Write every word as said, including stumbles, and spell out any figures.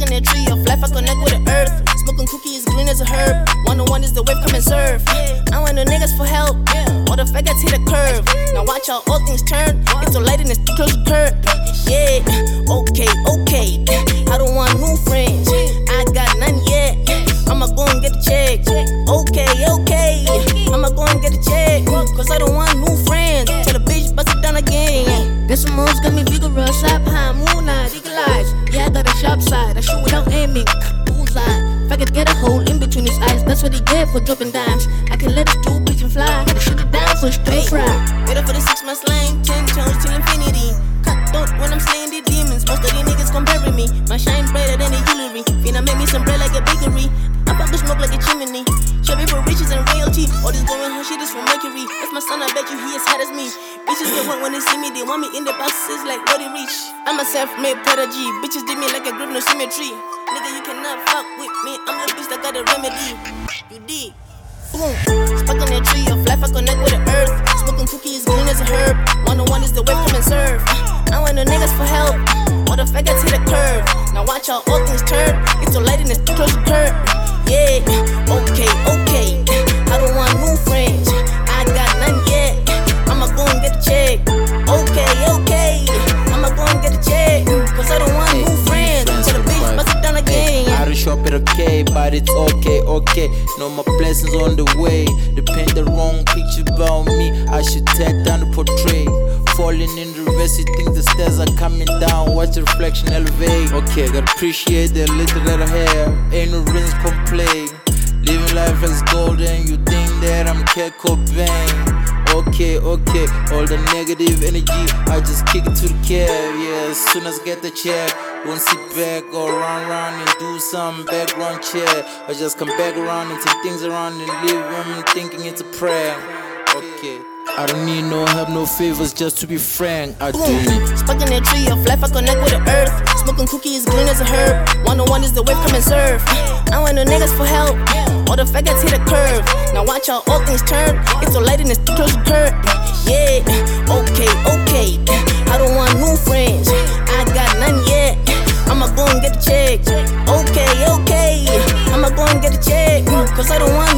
Stuck in that tree of life, I connect with the earth. Smoking cookies, green as a herb. One on one is the wave, come and serve. I want the niggas for help. All the faggots hit a curve. Now watch how all things turn. It's so light and it's too close to curb. Yeah, okay, okay. I don't want new friends. I got none yet. I'ma go and get a check. Okay, okay. I'ma go and get a check. Cause I don't want new friends. Tell the bitch bust it down again. This moves got me vigorous. Up high, moonlight, eagle eyes. Yeah, I got a sharp side. I shoot without aiming. Bullseye. If I could get a hole in between his eyes, that's what he get for dropping dimes. I can let it do bitch and fly. Gotta shoot it down for straight fry. Wait up for the six months lane, ten toes till infinity. Cut throat when I'm slaying the demons. Most of these niggas comparing me. My shine brighter than a Hillary. Finna make me some bread like a bakery. I pop the smoke like a chimney. Chevy for riches and royalty. All this going on shit is from Mercury. That's my son, I bet you he as hot as me. Bitches get want when they see me, they want me in the boxes like Roddy Rich. I'm a self-made prodigy. Bitches did me like a grip, no symmetry. Nigga, you cannot fuck with me. I'm the bitch that got a remedy. You dig? Boom. Stuck in that tree of life, I connect with the earth. Smoking cookies, green as a herb. One on one is the wave, come and serve. I want the niggas for help. All the faggots hit a curve. Now watch how all things turn. It's so light and it's too close to curb. Yeah, okay, okay. I don't want new friends. I got none yet. I'ma go and get a check. Okay, okay. I'ma go and get a check. Cause I don't want new friends. Tell the bitch bust it down again. I don't shop it okay, but it's okay, okay. Know my blessings on the way. They paint the wrong picture about me. I should tear down the portrait. Falling in the rest, you think the stairs are coming down. Watch the reflection elevate. Okay, gotta appreciate the little that I have. Ain't no reason to complain. Living life as golden, you think that I'm Kurt Cobain. Okay, okay, all the negative energy, I just kick it to the cab. Yeah, as soon as I get the check, won't sit back or run around and do some background check. I just come back around and turn things around and leave them thinking it's a prank. Okay, I don't need no help, no favors, just to be frank, I do need. Stuck in that tree of life, I connect with the earth. Smoking cookies, green as a herb. One on one is the wave, come and serve. I want the niggas for help. All the faggots hit a curve. Now watch how all things turn. It's so light and it's too close to curb. Yeah, okay, okay. I don't want new friends. I got none yet. I'ma go and get a check. Okay, okay. I'ma go and get a check. Cause I don't want